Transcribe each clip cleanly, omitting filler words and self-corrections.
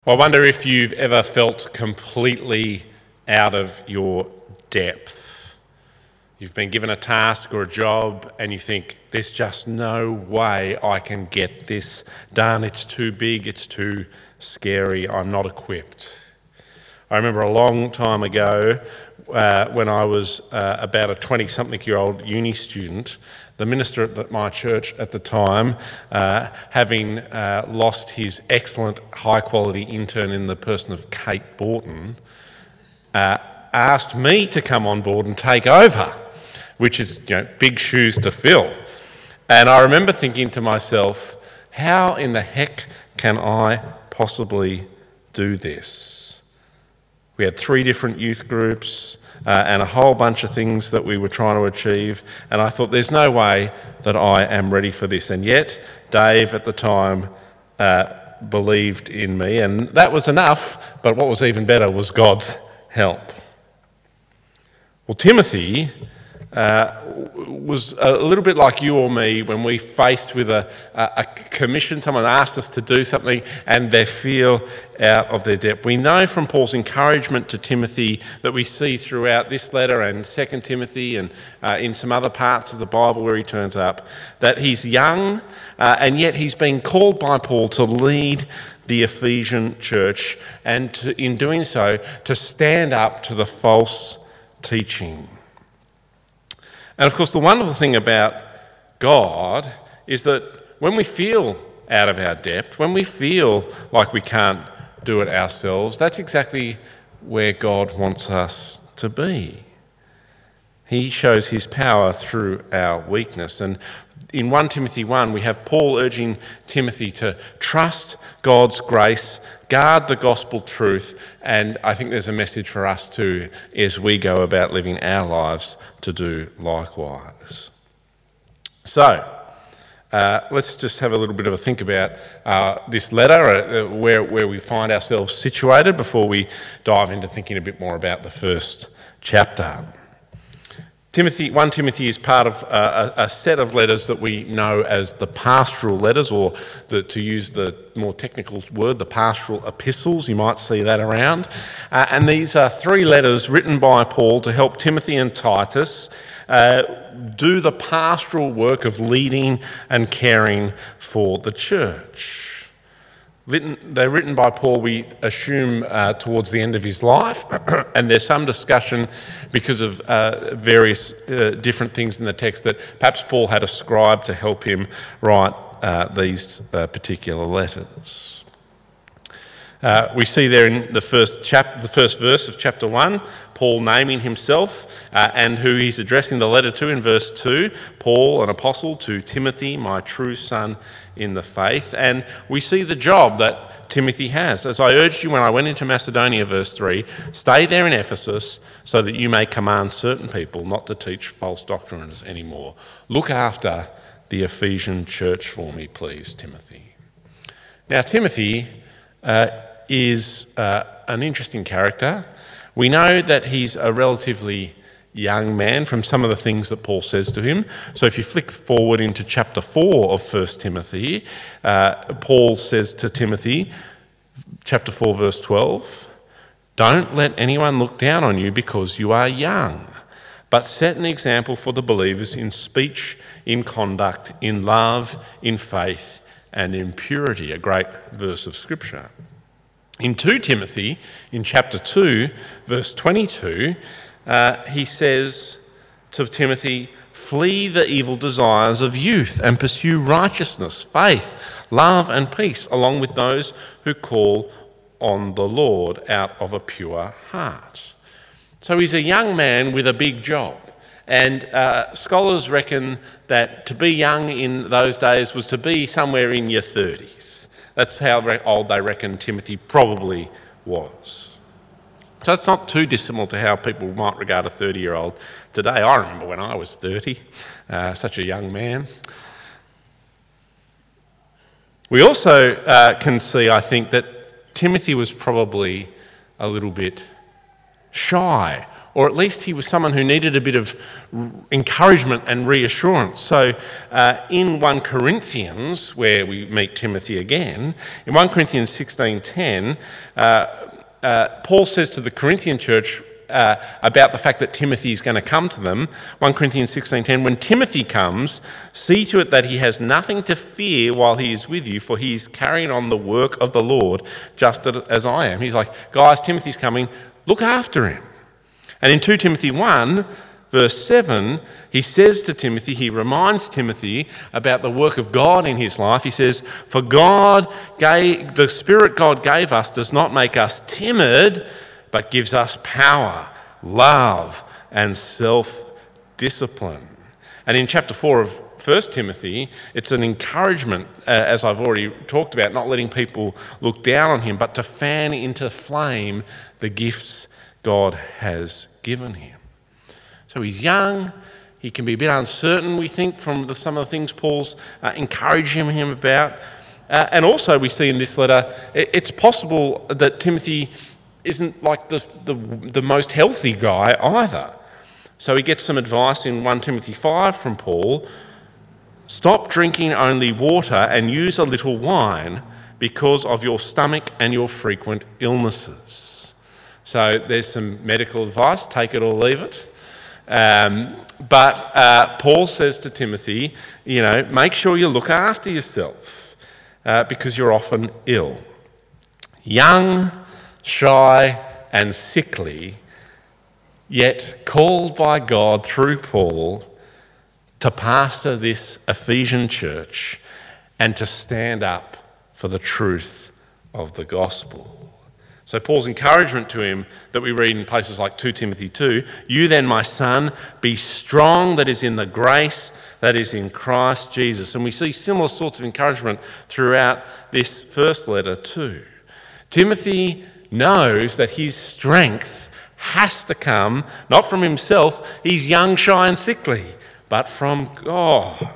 Well, I wonder if you've ever felt completely out of your depth. You've been given a task or a job and you think, there's just no way I can get this done. It's too big, it's too scary, I'm not equipped. I remember a long time ago when I was about a 20-something-year-old uni student, the minister at my church at the time, having lost his excellent high-quality intern in the person of Kate Borton, asked me to come on board and take over, which is big shoes to fill. And I remember thinking to myself, how in the heck can I possibly do this? We had 3 different youth groups and a whole bunch of things that we were trying to achieve, and I thought there's no way that I am ready for this. And yet Dave at the time believed in me, and that was enough, but what was even better was God's help. Well, Timothy was a little bit like you or me when we faced with a commission. Someone asked us to do something and they feel out of their depth. We know from Paul's encouragement to Timothy that we see throughout this letter and 2 Timothy and in some other parts of the Bible where he turns up, that he's young and yet he's been called by Paul to lead the Ephesian church and in doing so to stand up to the false teaching. And of course, the wonderful thing about God is that when we feel out of our depth, when we feel like we can't do it ourselves, that's exactly where God wants us to be. He shows his power through our weakness. And in 1 Timothy 1, we have Paul urging Timothy to trust God's grace, guard the gospel truth, and I think there's a message for us too as we go about living our lives to do likewise. So, let's just have a little bit of a think about this letter, where we find ourselves situated before we dive into thinking a bit more about the first chapter. 1 Timothy is part of a set of letters that we know as the pastoral letters, or to use the more technical word, the pastoral epistles. You might see that around. And these are 3 letters written by Paul to help Timothy and Titus do the pastoral work of leading and caring for the church. They're written by Paul, we assume, towards the end of his life, and there's some discussion because of various different things in the text that perhaps Paul had a scribe to help him write these particular letters. We see there in the first verse of chapter 1, Paul naming himself and who he's addressing the letter to in verse 2, Paul, an apostle, to Timothy, my true son in the faith. And we see the job that Timothy has. As I urged you when I went into Macedonia, verse 3, stay there in Ephesus so that you may command certain people not to teach false doctrines anymore. Look after the Ephesian church for me, please, Timothy. Now, Timothy is an interesting character. We know that he's a relatively young man from some of the things that Paul says to him. So if you flick forward into chapter 4 of 1 Timothy, Paul says to Timothy, chapter 4, verse 12, don't let anyone look down on you because you are young, but set an example for the believers in speech, in conduct, in love, in faith, and in purity. A great verse of Scripture. In 2 Timothy, in chapter 2, verse 22, he says to Timothy, flee the evil desires of youth and pursue righteousness, faith, love and peace, along with those who call on the Lord out of a pure heart. So he's a young man with a big job. And scholars reckon that to be young in those days was to be somewhere in your 30s. That's how old they reckon Timothy probably was. So it's not too dissimilar to how people might regard a 30-year-old today. I remember when I was 30, such a young man. We also can see, I think, that Timothy was probably a little bit shy, or at least he was someone who needed a bit of encouragement and reassurance. So in 1 Corinthians, where we meet Timothy again, in 1 Corinthians 16:10, Paul says to the Corinthian church about the fact that Timothy is going to come to them. 1 Corinthians 16:10, when Timothy comes, see to it that he has nothing to fear while he is with you, for he is carrying on the work of the Lord just as I am. He's like, guys, Timothy's coming, look after him. And in 2 Timothy 1, verse 7, he says to Timothy, he reminds Timothy about the work of God in his life. He says, for the Spirit God gave us does not make us timid, but gives us power, love, and self-discipline. And in chapter 4 of 1 Timothy, it's an encouragement, as I've already talked about, not letting people look down on him, but to fan into flame the gifts God has given him. So he's young, he can be a bit uncertain, we think, from some of the things Paul's encouraging him about. And also we see in this letter, it's possible that Timothy isn't like the most healthy guy either. So he gets some advice in 1 Timothy 5 from Paul. Stop drinking only water and use a little wine because of your stomach and your frequent illnesses. So there's some medical advice, take it or leave it. But Paul says to Timothy, make sure you look after yourself because you're often ill. Young, shy and sickly, yet called by God through Paul to pastor this Ephesian church and to stand up for the truth of the gospel. So Paul's encouragement to him that we read in places like 2 Timothy 2, you then, my son, be strong that is in the grace that is in Christ Jesus. And we see similar sorts of encouragement throughout this first letter too. Timothy knows that his strength has to come not from himself, he's young, shy and sickly, but from God.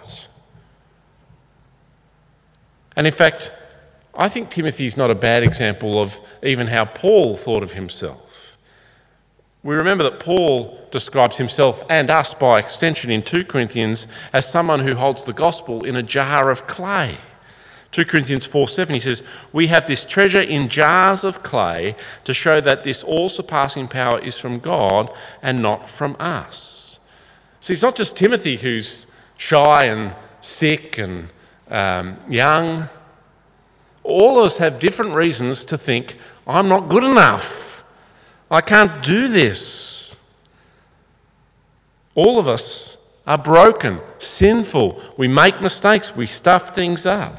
And in fact, I think Timothy's not a bad example of even how Paul thought of himself. We remember that Paul describes himself and us by extension in 2 Corinthians as someone who holds the gospel in a jar of clay. 2 Corinthians 4:7, he says, we have this treasure in jars of clay to show that this all-surpassing power is from God and not from us. So it's not just Timothy who's shy and sick and young. All of us have different reasons to think, I'm not good enough. I can't do this. All of us are broken, sinful. We make mistakes. We stuff things up.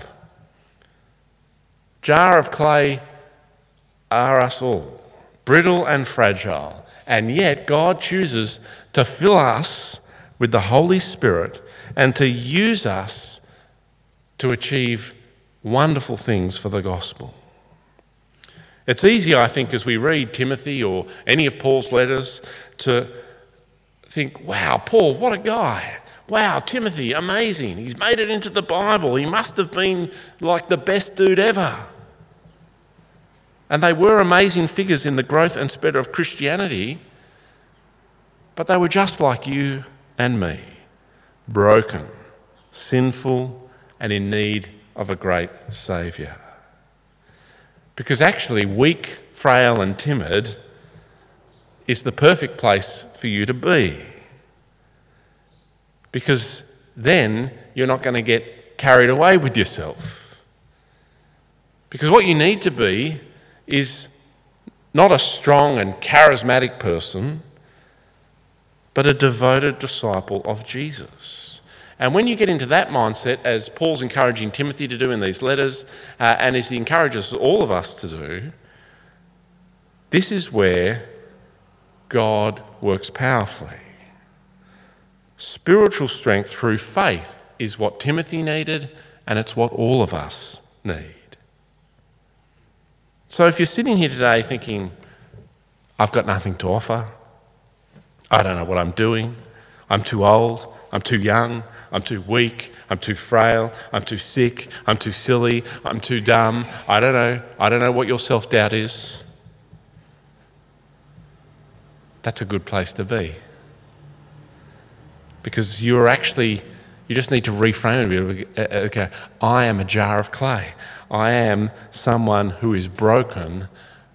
Jar of clay are us all, brittle and fragile. And yet God chooses to fill us with the Holy Spirit and to use us to achieve wonderful things for the gospel. It's easy, I think, as we read Timothy or any of Paul's letters to think, wow, Paul, what a guy. Wow, Timothy, amazing. He's made it into the Bible. He must have been like the best dude ever. And they were amazing figures in the growth and spread of Christianity, but they were just like you and me, broken, sinful, and in need of a great Saviour. Because actually, weak, frail and timid is the perfect place for you to be. Because then you're not going to get carried away with yourself. Because what you need to be is not a strong and charismatic person, but a devoted disciple of Jesus. And when you get into that mindset, as Paul's encouraging Timothy to do in these letters, and as he encourages all of us to do, this is where God works powerfully. Spiritual strength through faith is what Timothy needed, and it's what all of us need. So if you're sitting here today thinking, I've got nothing to offer, I don't know what I'm doing, I'm too old, I'm too young, I'm too weak, I'm too frail, I'm too sick, I'm too silly, I'm too dumb, I don't know what your self-doubt is. that's a good place to be. Because you just need to reframe it a bit. Okay, I am a jar of clay. I am someone who is broken,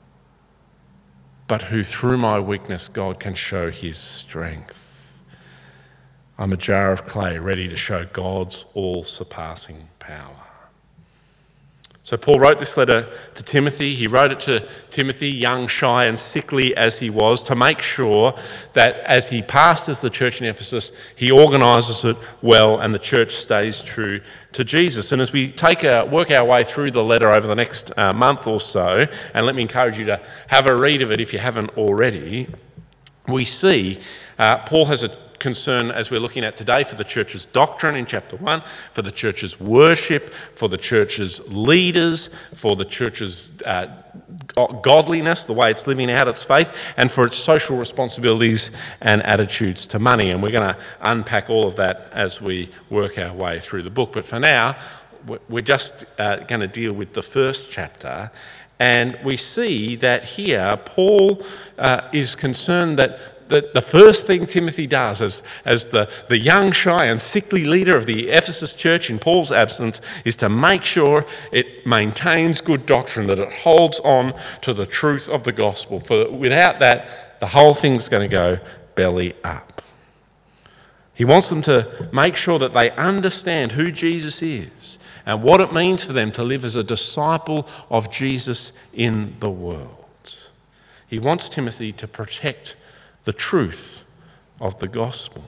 but who through my weakness God can show his strength. I'm a jar of clay ready to show God's all-surpassing power. So Paul wrote this letter to Timothy. He wrote it to Timothy, young, shy and sickly as he was, to make sure that as he pastors the church in Ephesus, he organises it well and the church stays true to Jesus. And as we work our way through the letter over the next month or so, and let me encourage you to have a read of it if you haven't already, we see Paul has a concern, as we're looking at today, for the church's doctrine in chapter 1, for the church's worship, for the church's leaders, for the church's godliness, the way it's living out its faith, and for its social responsibilities and attitudes to money. And we're going to unpack all of that as we work our way through the book. But for now, we're just going to deal with the first chapter. And we see that here Paul is concerned that the first thing Timothy does as the young, shy and sickly leader of the Ephesus church in Paul's absence is to make sure it maintains good doctrine, that it holds on to the truth of the gospel. For without that, the whole thing's going to go belly up. He wants them to make sure that they understand who Jesus is and what it means for them to live as a disciple of Jesus in the world. He wants Timothy to protect the truth of the gospel.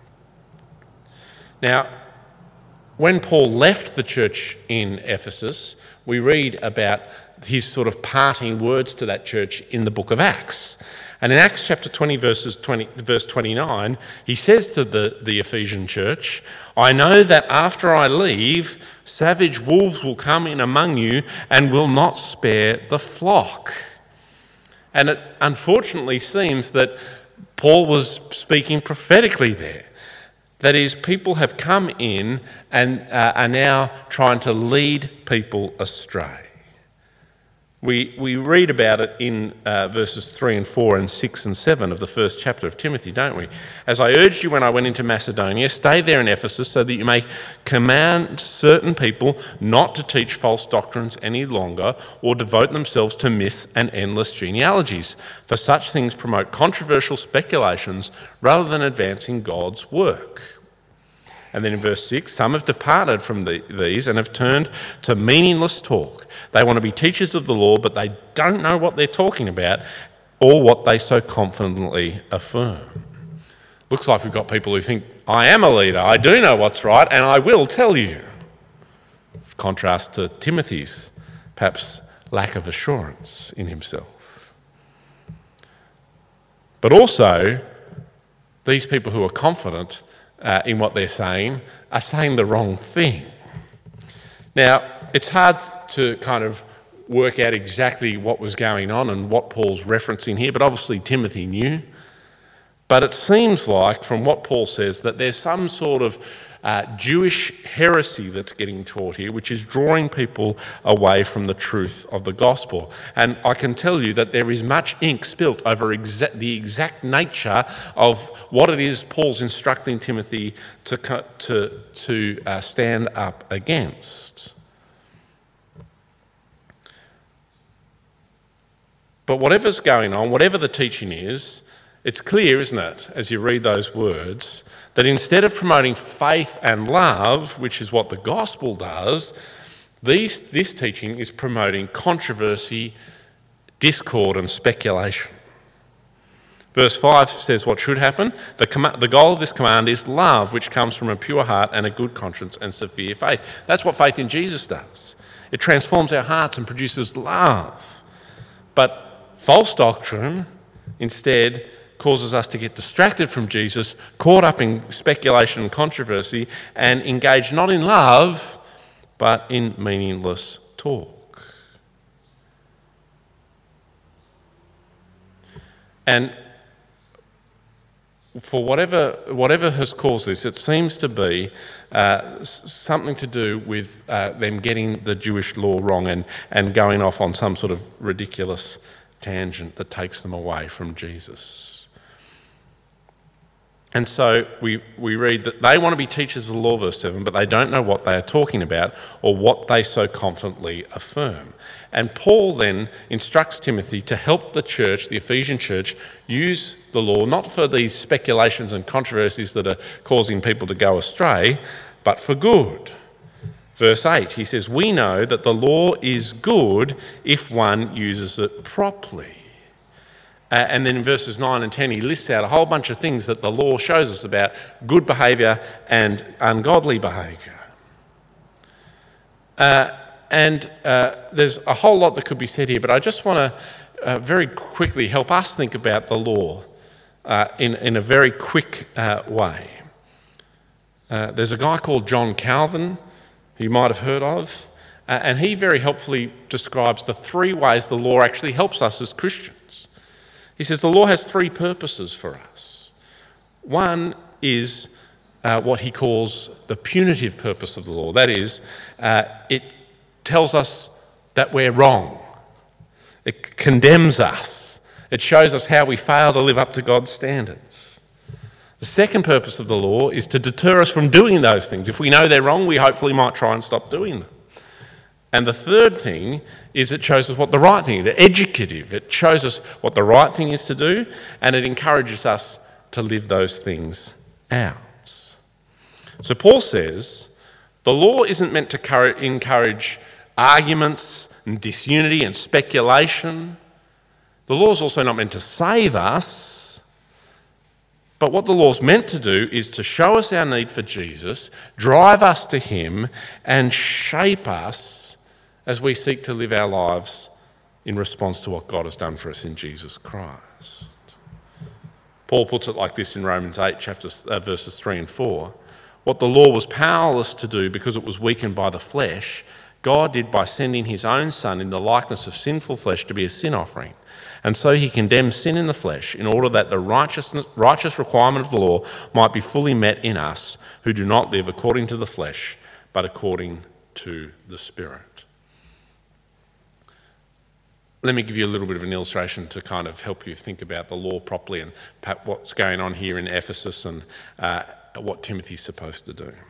Now, when Paul left the church in Ephesus, we read about his sort of parting words to that church in the book of Acts. And in Acts chapter 20, verse 29, he says to the Ephesian church, "I know that after I leave, savage wolves will come in among you and will not spare the flock." And it unfortunately seems that Paul was speaking prophetically there. That is, people have come in and are now trying to lead people astray. We read about it in verses 3 and 4 and 6 and 7 of the first chapter of Timothy, don't we? "As I urged you when I went into Macedonia, stay there in Ephesus so that you may command certain people not to teach false doctrines any longer or devote themselves to myths and endless genealogies. For such things promote controversial speculations rather than advancing God's work." And then in verse 6, "Some have departed from these and have turned to meaningless talk. They want to be teachers of the law, but they don't know what they're talking about or what they so confidently affirm." Looks like we've got people who think, "I am a leader, I do know what's right, and I will tell you." Contrast to Timothy's perhaps lack of assurance in himself. But also, these people who are confident in what they're saying are saying the wrong thing. Now, it's hard to kind of work out exactly what was going on and what Paul's referencing here, but obviously Timothy knew. But it seems like, from what Paul says, that there's some sort of Jewish heresy that's getting taught here, which is drawing people away from the truth of the gospel. And I can tell you that there is much ink spilt over the exact nature of what it is Paul's instructing Timothy to stand up against. But whatever's going on, whatever the teaching is, it's clear, isn't it, as you read those words, that instead of promoting faith and love, which is what the gospel does, this teaching is promoting controversy, discord and speculation. Verse 5 says what should happen. The goal of this command is love, which comes from a pure heart and a good conscience and severe faith. That's what faith in Jesus does. It transforms our hearts and produces love. But false doctrine, instead, causes us to get distracted from Jesus, caught up in speculation and controversy, and engaged not in love, but in meaningless talk. And for whatever has caused this, it seems to be something to do with them getting the Jewish law wrong and going off on some sort of ridiculous tangent that takes them away from Jesus. And so we read that they want to be teachers of the law, verse 7, but they don't know what they are talking about or what they so confidently affirm. And Paul then instructs Timothy to help the church, the Ephesian church, use the law not for these speculations and controversies that are causing people to go astray, but for good. Verse 8, he says, "We know that the law is good if one uses it properly." And then in verses 9 and 10, he lists out a whole bunch of things that the law shows us about good behaviour and ungodly behaviour. There's a whole lot that could be said here, but I just want to very quickly help us think about the law in a very quick way. There's a guy called John Calvin, who you might have heard of, and he very helpfully describes the three ways the law actually helps us as Christians. He says the law has three purposes for us. One is what he calls the punitive purpose of the law. That is, it tells us that we're wrong. It condemns us. It shows us how we fail to live up to God's standards. The second purpose of the law is to deter us from doing those things. If we know they're wrong, we hopefully might try and stop doing them. And the third thing is it shows us what the right thing is. It's educative. It shows us what the right thing is to do, and it encourages us to live those things out. So Paul says the law isn't meant to encourage arguments and disunity and speculation. The law is also not meant to save us. But what the law's meant to do is to show us our need for Jesus, drive us to him, and shape us as we seek to live our lives in response to what God has done for us in Jesus Christ. Paul puts it like this in Romans 8, verses 3 and 4. What the law was powerless to do because it was weakened by the flesh, God did by sending his own Son in the likeness of sinful flesh to be a sin offering. And so he condemned sin in the flesh in order that the righteous requirement of the law might be fully met in us who do not live according to the flesh, but according to the Spirit. Let me give you a little bit of an illustration to kind of help you think about the law properly and what's going on here in Ephesus and what Timothy's supposed to do.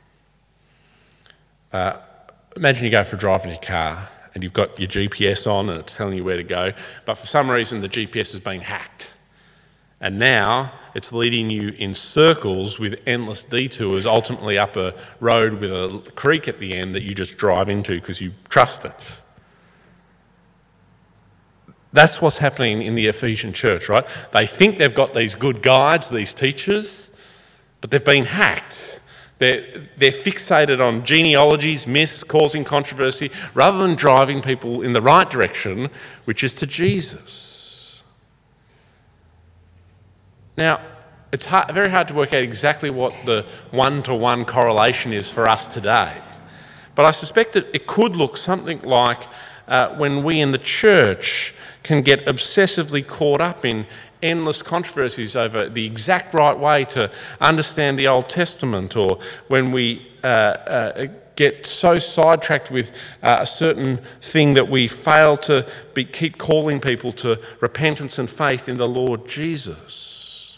Imagine you go for a drive in your car and you've got your GPS on and it's telling you where to go, but for some reason the GPS has been hacked. And now it's leading you in circles with endless detours, ultimately up a road with a creek at the end that you just drive into because you trust it. That's what's happening in the Ephesian church, right? They think they've got these good guides, these teachers, but they've been hacked. They're fixated on genealogies, myths, causing controversy, rather than driving people in the right direction, which is to Jesus. Now, it's very hard to work out exactly what the one-to-one correlation is for us today, but I suspect that it could look something like when we in the church can get obsessively caught up in endless controversies over the exact right way to understand the Old Testament, or when we get so sidetracked with a certain thing that we fail to keep calling people to repentance and faith in the Lord Jesus.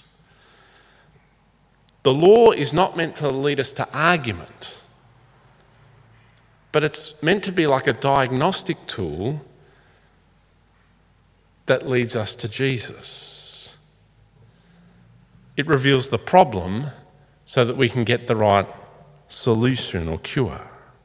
The law is not meant to lead us to argument, but it's meant to be like a diagnostic tool that leads us to Jesus. It reveals the problem so that we can get the right solution or cure.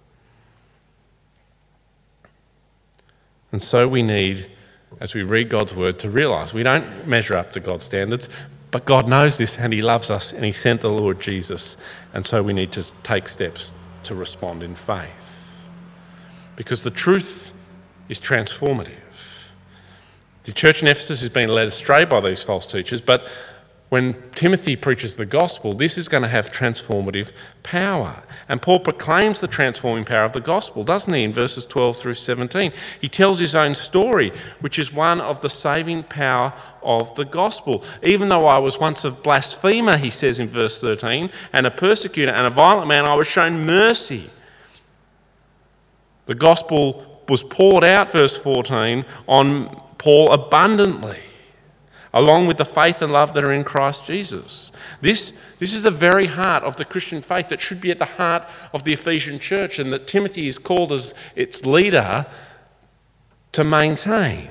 And so we need, as we read God's word, to realise we don't measure up to God's standards, but God knows this and he loves us and he sent the Lord Jesus, and so we need to take steps to respond in faith. Because the truth is transformative. The church in Ephesus has been led astray by these false teachers, but when Timothy preaches the gospel, this is going to have transformative power. And Paul proclaims the transforming power of the gospel, doesn't he, in verses 12 through 17? He tells his own story, which is one of the saving power of the gospel. Even though I was once a blasphemer, he says in verse 13, and a persecutor and a violent man, I was shown mercy. The gospel was poured out, verse 14, on Paul abundantly. along with the faith and love that are in Christ Jesus. This is the very heart of the Christian faith that should be at the heart of the Ephesian church, and that Timothy is called as its leader to maintain.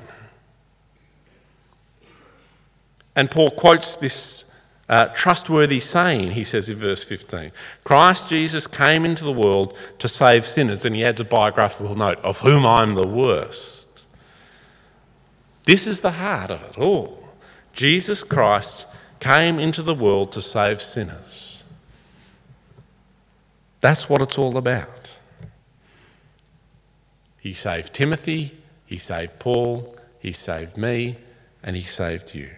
And Paul quotes this trustworthy saying, he says in verse 15, Christ Jesus came into the world to save sinners, and he adds a biographical note, of whom I'm the worst. This is the heart of it all. Jesus Christ came into the world to save sinners. That's what it's all about. He saved Timothy, he saved Paul, he saved me, and he saved you.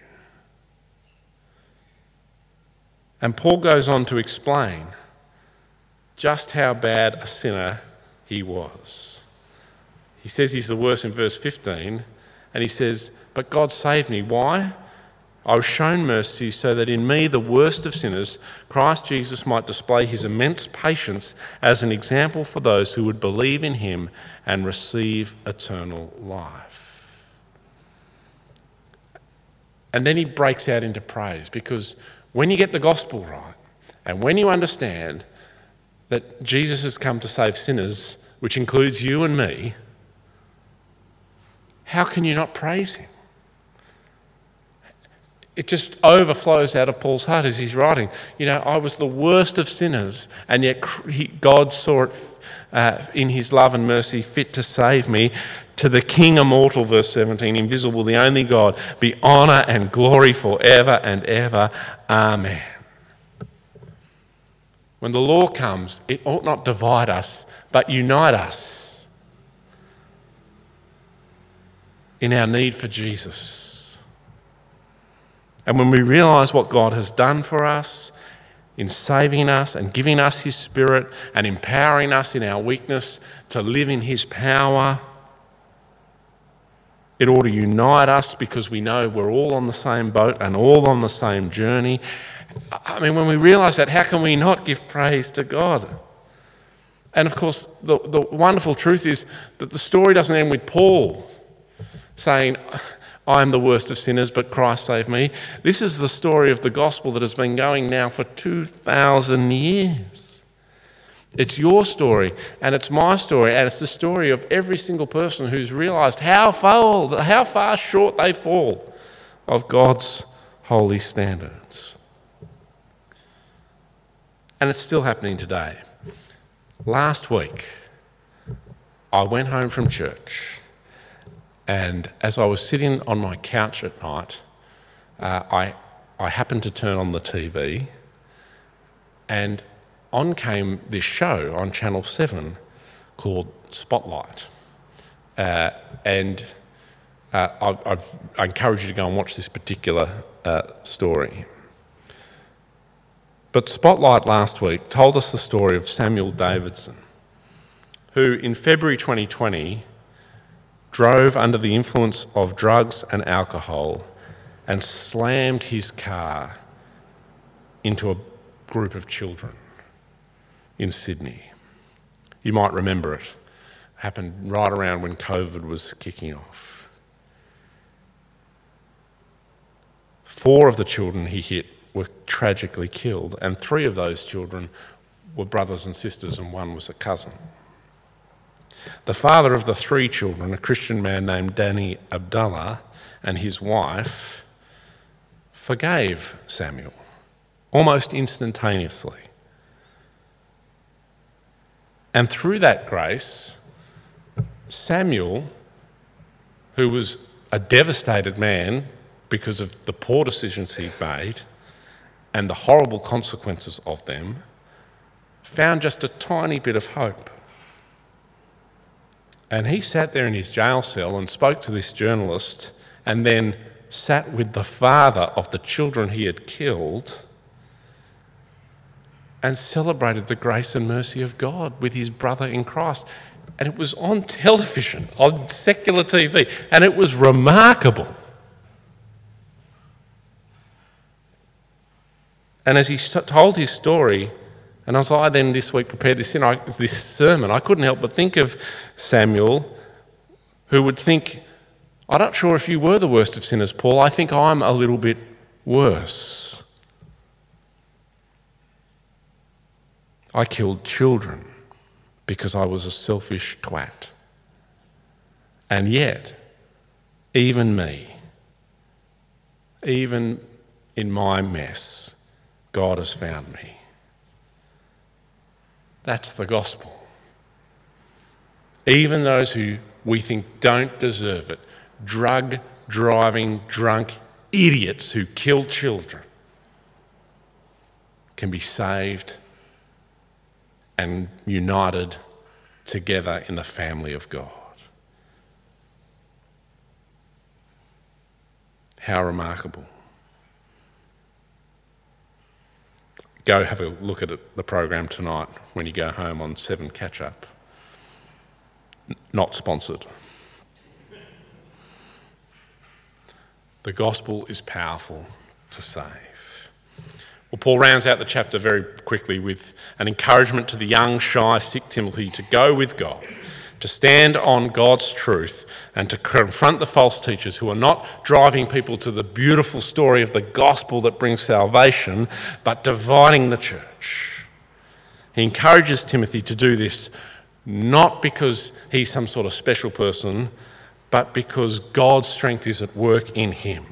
And Paul goes on to explain just how bad a sinner he was. He says he's the worst in verse 15, and he says, but God saved me. Why? I was shown mercy so that in me, the worst of sinners, Christ Jesus might display his immense patience as an example for those who would believe in him and receive eternal life. And then he breaks out into praise, because when you get the gospel right, and when you understand that Jesus has come to save sinners, which includes you and me, how can you not praise him? It just overflows out of Paul's heart as he's writing. You know, I was the worst of sinners, and yet God saw it in his love and mercy fit to save me. To the King immortal, verse 17, invisible, the only God, be honour and glory forever and ever. Amen. When the law comes, it ought not divide us, but unite us in our need for Jesus. And when we realise what God has done for us in saving us and giving us his Spirit and empowering us in our weakness to live in his power, it ought to unite us, because we know we're all on the same boat and all on the same journey. I mean, when we realise that, how can we not give praise to God? And of course, the wonderful truth is that the story doesn't end with Paul saying, I'm the worst of sinners, but Christ saved me. This is the story of the gospel that has been going now for 2,000 years. It's your story, and it's my story, and it's the story of every single person who's realised how far short they fall of God's holy standards. And it's still happening today. Last week, I went home from church, and as I was sitting on my couch at night, I happened to turn on the TV, and on came this show on Channel 7 called Spotlight. I encourage you to go and watch this particular story. But Spotlight last week told us the story of Samuel Davidson, who in February 2020 drove under the influence of drugs and alcohol and slammed his car into a group of children in Sydney. You might remember it. It happened right around when COVID was kicking off. 4 of the children he hit were tragically killed, and 3 of those children were brothers and sisters, and 1 was a cousin. The father of the 3 children, a Christian man named Danny Abdullah, and his wife, forgave Samuel almost instantaneously. And through that grace, Samuel, who was a devastated man because of the poor decisions he'd made and the horrible consequences of them, found just a tiny bit of hope. And he sat there in his jail cell and spoke to this journalist, and then sat with the father of the children he had killed and celebrated the grace and mercy of God with his brother in Christ. And it was on television, on secular TV, and it was remarkable. And as he told his story, and as I then this week prepared this sermon, I couldn't help but think of Samuel, who would think, I'm not sure if you were the worst of sinners, Paul. I think I'm a little bit worse. I killed children because I was a selfish twat. And yet, even me, even in my mess, God has found me. That's the gospel. Even those who we think don't deserve it, drug-driving, drunk idiots who kill children, can be saved and united together in the family of God. How remarkable. Go have a look at the program tonight when you go home on 7 Catch Up. Not sponsored. The gospel is powerful to save. Well, Paul rounds out the chapter very quickly with an encouragement to the young, shy, sick Timothy to go with God, to stand on God's truth and to confront the false teachers who are not driving people to the beautiful story of the gospel that brings salvation, but dividing the church. He encourages Timothy to do this not because he's some sort of special person, but because God's strength is at work in him.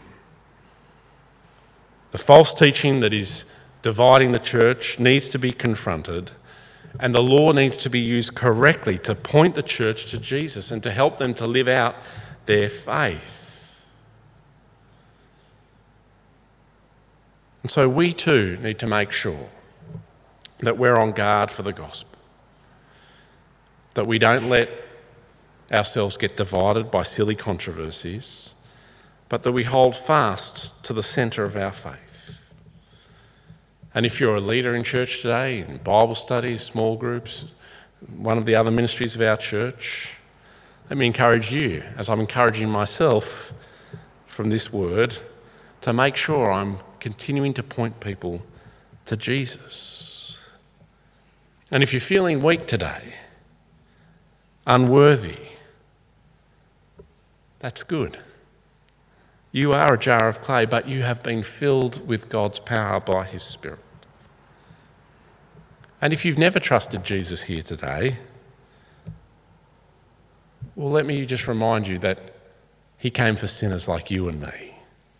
The false teaching that is dividing the church needs to be confronted, and the law needs to be used correctly to point the church to Jesus and to help them to live out their faith. And so we too need to make sure that we're on guard for the gospel, that we don't let ourselves get divided by silly controversies, but that we hold fast to the centre of our faith. And if you're a leader in church today, in Bible studies, small groups, one of the other ministries of our church, let me encourage you, as I'm encouraging myself from this word, to make sure I'm continuing to point people to Jesus. And if you're feeling weak today, unworthy, that's good. You are a jar of clay, but you have been filled with God's power by his Spirit. And if you've never trusted Jesus here today, well, let me just remind you that he came for sinners like you and me.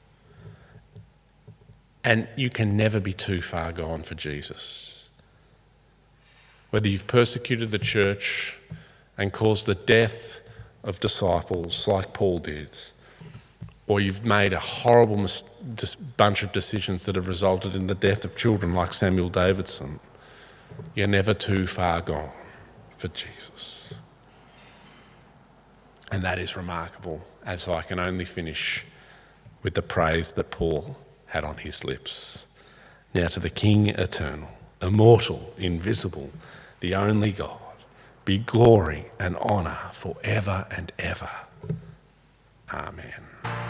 And you can never be too far gone for Jesus. Whether you've persecuted the church and caused the death of disciples like Paul did, or you've made a horrible bunch of decisions that have resulted in the death of children like Samuel Davidson, you're never too far gone for Jesus. And that is remarkable, as I can only finish with the praise that Paul had on his lips. Now to the King eternal, immortal, invisible, the only God, be glory and honour forever and ever. Amen.